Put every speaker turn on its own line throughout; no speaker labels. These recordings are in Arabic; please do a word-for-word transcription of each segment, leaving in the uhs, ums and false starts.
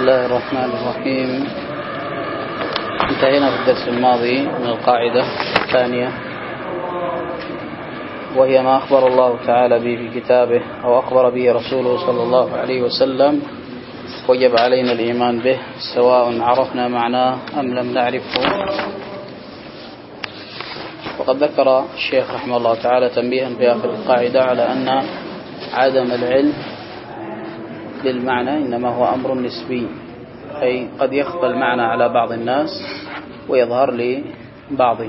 الله الرحمن الرحيم. انتهينا في الدرس الماضي من القاعدة الثانية، وهي ما أخبر الله تعالى به في كتابه أو أخبر به رسوله صلى الله عليه وسلم وجب علينا الإيمان به سواء عرفنا معناه أم لم نعرفه. وقد ذكر الشيخ رحمه الله تعالى تنبيها في آخر القاعدة على أن عدم العلم بالمعنى إنما هو أمر نسبي، أي قد يخفى المعنى على بعض الناس ويظهر لبعضهم.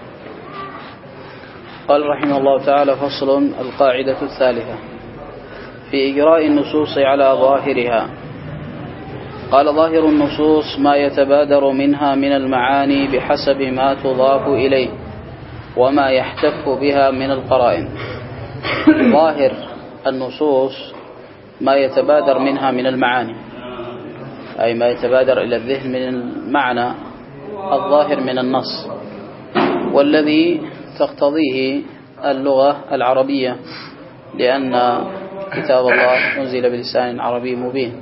قال رحمه الله تعالى: فصل. القاعدة الثالثة في إجراء النصوص على ظاهرها. قال: ظاهر النصوص ما يتبادر منها من المعاني بحسب ما تضاف إليه وما يحتف بها من القرائن. ظاهر النصوص ما يتبادر منها من المعاني، أي ما يتبادر إلى الذهن من المعنى الظاهر من النص، والذي تقتضيه اللغة العربية، لأن كتاب الله أنزل بلسان عربي مبين،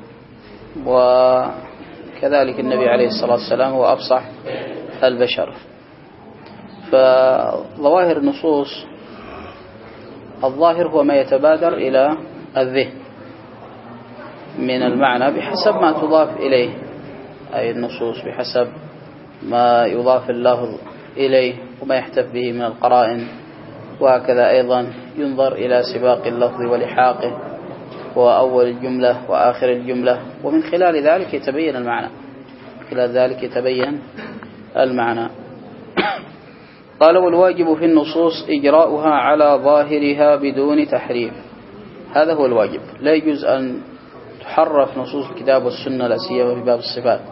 وكذلك النبي عليه الصلاة والسلام هو أفصح البشر. فظواهر النصوص الظاهر هو ما يتبادر إلى الذهن من المعنى بحسب ما تضاف إليه، أي النصوص بحسب ما يضاف اللفظ إليه وما يحتف به من القرائن. وهكذا أيضا ينظر إلى سباق اللفظ ولحاقه وأول الجملة وآخر الجملة، ومن خلال ذلك يتبين المعنى خلال ذلك يتبين المعنى. قال: والواجب في النصوص إجراؤها على ظاهرها بدون تحريف. هذا هو الواجب، لا يجوز أن تحرف نصوص الكتاب والسنة، لا سيما في باب الصفات.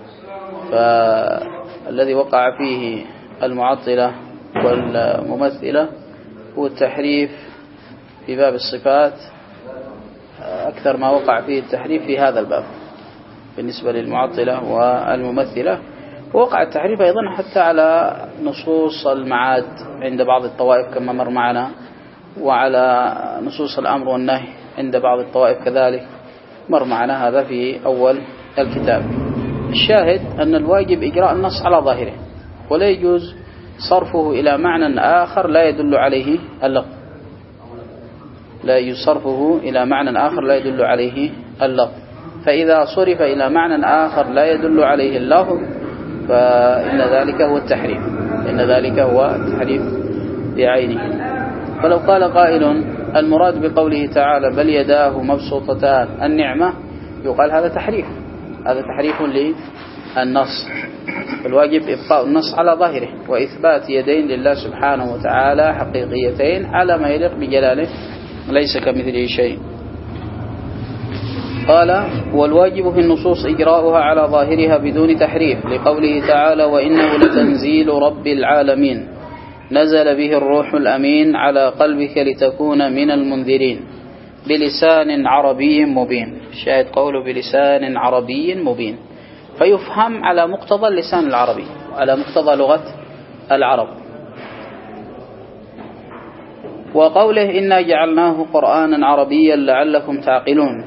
فالذي وقع فيه المعطلة والممثلة هو التحريف في باب الصفات أكثر ما وقع فيه التحريف في هذا الباب بالنسبة للمعطلة والممثلة. ووقع التحريف أيضا حتى على نصوص المعاد عند بعض الطوائف كما مر معنا، وعلى نصوص الأمر والنهي عند بعض الطوائف كذلك مر معنا، هذا في أول الكتاب. الشاهد أن الواجب إجراء النص على ظاهره، ولا يجوز صرفه إلى معنى آخر لا يدل عليه اللفظ لا يجوز صرفه إلى معنى آخر لا يدل عليه اللفظ. فإذا صرف إلى معنى آخر لا يدل عليه اللفظ فإن ذلك هو التحريف إن ذلك هو التحريف بعينه. فلو قال قائل: المراد بقوله تعالى بل يداه مبسوطتان النعمة، يقال هذا تحريف هذا تحريف للنص. الواجب إبقاء النص على ظاهره وإثبات يدين لله سبحانه وتعالى حقيقيتين على ما يليق بجلاله، ليس كمثله شيء. قال: والواجب في النصوص إجراؤها على ظاهرها بدون تحريف، لقوله تعالى: وإنه لتنزيل رب العالمين نزل به الروح الأمين على قلبك لتكون من المنذرين بلسان عربي مبين. الشاهد قوله بلسان عربي مبين، فيفهم على مقتضى اللسان العربي على مقتضى لغة العرب. وقوله إنا جعلناه قرآنا عربيا لعلكم تعقلون،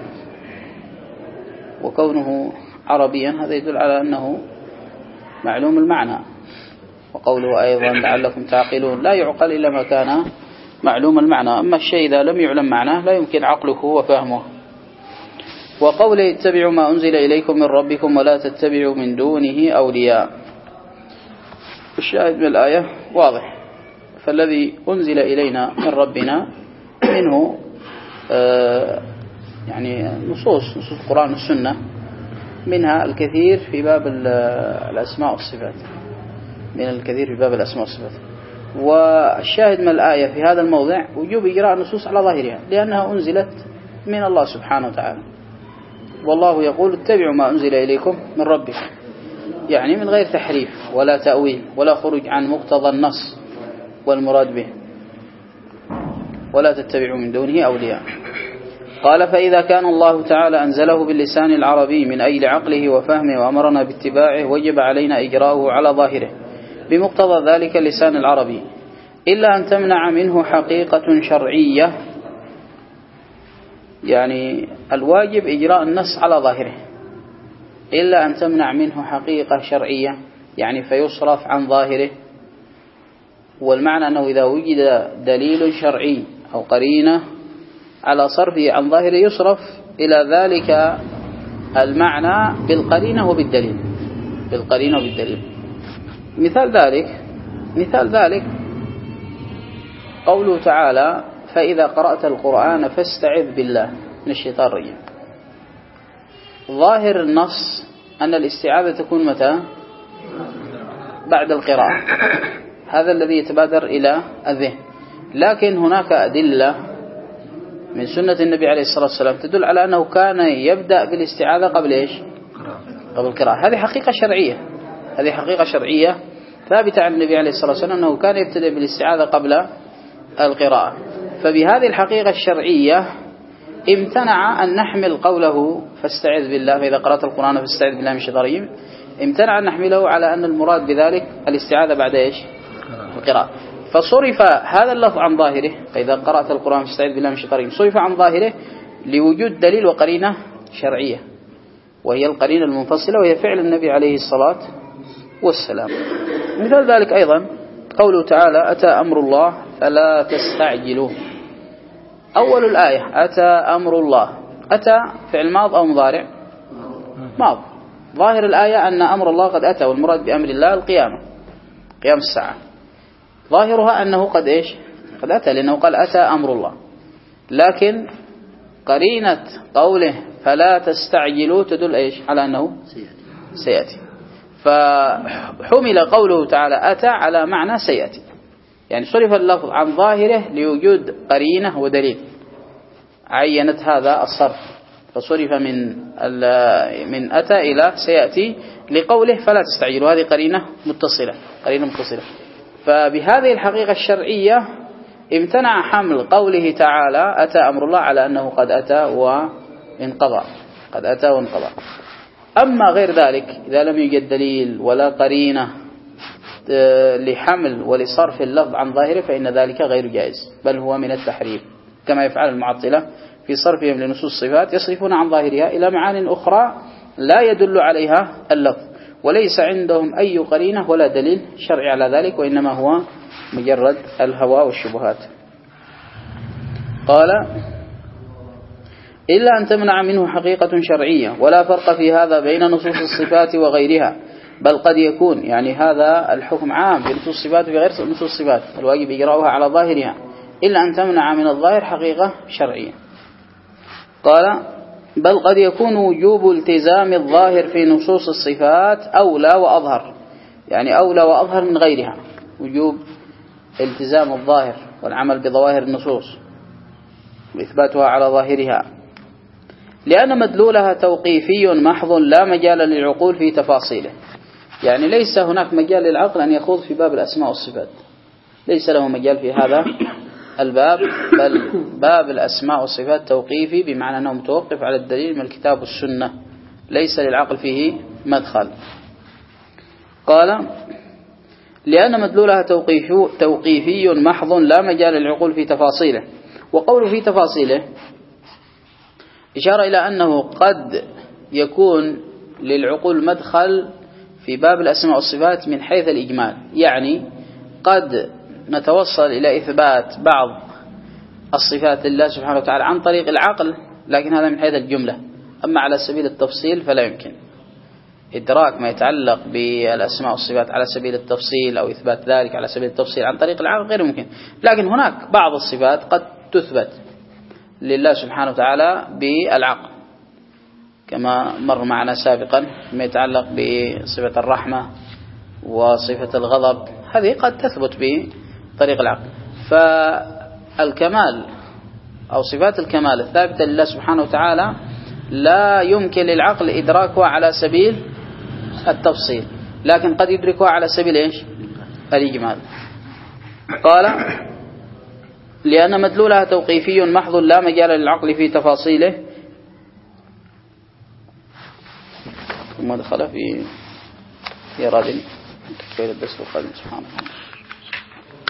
وكونه عربيا هذا يدل على أنه معلوم المعنى. وقوله أيضا لعلكم تعقلون لا يعقل إلا ما كان معلوم المعنى، أما الشيء إذا لم يعلم معناه لا يمكن عقله وفهمه. وقوله اتبعوا ما أنزل إليكم من ربكم ولا تتبعوا من دونه أولياء. الشاهد من الآية واضح، فالذي أنزل إلينا من ربنا منه آه يعني نصوص نصوص القرآن والسنة، منها الكثير في باب الأسماء والصفات من الكثير في باب الأسماء والصفات. والشاهد من الآية في هذا الموضع وجوب إجراء النصوص على ظاهرها، لأنها أنزلت من الله سبحانه وتعالى، والله يقول اتبعوا ما أنزل إليكم من ربكم، يعني من غير تحريف ولا تأويل ولا خروج عن مقتضى النص والمراد به. ولا تتبعوا من دونه أولياء. قال: فإذا كان الله تعالى أنزله باللسان العربي من أجل عقله وفهمه وأمرنا باتباعه، وجب علينا إجراؤه على ظاهره بمقتضى ذلك اللسان العربي، إلا أن تمنع منه حقيقة شرعية يعني الواجب إجراء النص على ظاهره، إلا أن تمنع منه حقيقة شرعية يعني فيصرف عن ظاهره. والمعنى أنه إذا وجد دليل شرعي أو قرينة على صرفه عن ظاهره يصرف إلى ذلك المعنى بالقرينة وبالدليل بالقرينة وبالدليل. مثال ذلك مثال ذلك قوله تعالى فإذا قرأت القرآن فاستعذ بالله من الشيطان الرجيم. ظاهر النص أن الاستعاذة تكون متى؟ بعد القراءة، هذا الذي يتبادر إلى الذهن. لكن هناك أدلة من سنة النبي عليه الصلاة والسلام تدل على أنه كان يبدأ بالاستعاذة قبل إيش؟ قبل القراءة. هذه حقيقة شرعية هذه حقيقة شرعية ثابتة عن النبي عليه الصلاة والسلام أنه كان يبتدأ بالاستعاذة قبل القراءة. فبهذه الحقيقة الشرعية امتنع أن نحمل قوله فاستعذ بالله فإذا قرأت القرآن فاستعذ بالله من الشيطان الرجيم، امتنع أن نحمله على أن المراد بذلك الاستعاذة بعد إيش؟ القراءة. فصرف هذا اللفظ عن ظاهره فإذا قرأت القرآن فاستعذ بالله من الشيطان الرجيم، صرف عن ظاهره لوجود دليل وقرينة شرعية وهي القرينة المنفصلة وهي فعل النبي عليه الصلاة والسلام. مثال ذلك أيضا قوله تعالى أتى أمر الله فلا تستعجلوه. أول الآية أتى أمر الله، أتى فعل ماض أو مضارع؟ ماض. ظاهر الآية أن أمر الله قد أتى، والمراد بأمر الله القيامة قيام الساعة. ظاهرها أنه قد إيش؟ قد أتى، لأنه قال أتى أمر الله. لكن قرينة قوله فلا تستعجلوا تدل إيش؟ على أنه سيأتي. فحمل قوله تعالى أتى على معنى سيأتي، يعني صرف اللفظ عن ظاهره لوجود قرينة ودليل عينت هذا الصرف، فصرف من من أتى إلى سيأتي لقوله فلا تستعجلوا، هذه قرينة متصلة قرينة متصلة. فبهذه الحقيقة الشرعية امتنع حمل قوله تعالى أتى أمر الله على أنه قد أتى وانقضى قد أتى وانقضى. أما غير ذلك إذا لم يوجد دليل ولا قرينة لحمل ولصرف اللفظ عن ظاهره فإن ذلك غير جائز، بل هو من التحريف كما يفعل المعطلة في صرفهم لنصوص الصفات، يصرفون عن ظاهرها إلى معان أخرى لا يدل عليها اللفظ، وليس عندهم أي قرينة ولا دليل شرعي على ذلك، وإنما هو مجرد الهوى والشبهات. قال إلا أن تمنع منه حقيقة شرعية، ولا فرق في هذا بين نصوص الصفات وغيرها، بل قد يكون يعني هذا الحكم عام في نصوص الصفات وفي غير نصوص الصفات، الواجب إجراؤها على ظاهرها، إلا أن تمنع من الظاهر حقيقة شرعية. قال بل قد يكون وجوب التزام الظاهر في نصوص الصفات أولى وأظهر، يعني أولى وأظهر من غيرها، وجوب التزام الظاهر والعمل بظواهر النصوص وإثباتها على ظاهرها، لأن مدلولها توقيفي محض لا مجال للعقول في تفاصيله. يعني ليس هناك مجال للعقل أن يخوض في باب الأسماء والصفات، ليس له مجال في هذا الباب، بل باب الأسماء والصفات توقيفي بمعنى أنه متوقف على الدليل من الكتاب والسنة، ليس للعقل فيه مدخل. قال لأن مدلولها توقيفي, توقيفي محض لا مجال للعقول في تفاصيله. وقوله في تفاصيله إشارة إلى أنه قد يكون للعقول مدخل في باب الأسماء والصفات من حيث الإجمال، يعني قد نتوصل إلى إثبات بعض الصفات لله سبحانه وتعالى عن طريق العقل، لكن هذا من حيث الجملة. أما على سبيل التفصيل فلا يمكن إدراك ما يتعلق بالأسماء والصفات على سبيل التفصيل أو إثبات ذلك على سبيل التفصيل عن طريق العقل غير ممكن. لكن هناك بعض الصفات قد تثبت لله سبحانه وتعالى بالعقل، كما مر معنا سابقا ما يتعلق بصفة الرحمة وصفة الغضب، هذه قد تثبت بطريق العقل. فالكمال أو صفات الكمال الثابتة لله سبحانه وتعالى لا يمكن للعقل إدراكها على سبيل التفصيل، لكن قد يدركها على سبيل إيش؟ الإجمال. قال لأن مدلولها توقيفي محض لا مجال للعقل في تفاصيله، ثم دخل في إيراد كيف الدرس القادم. سبحانه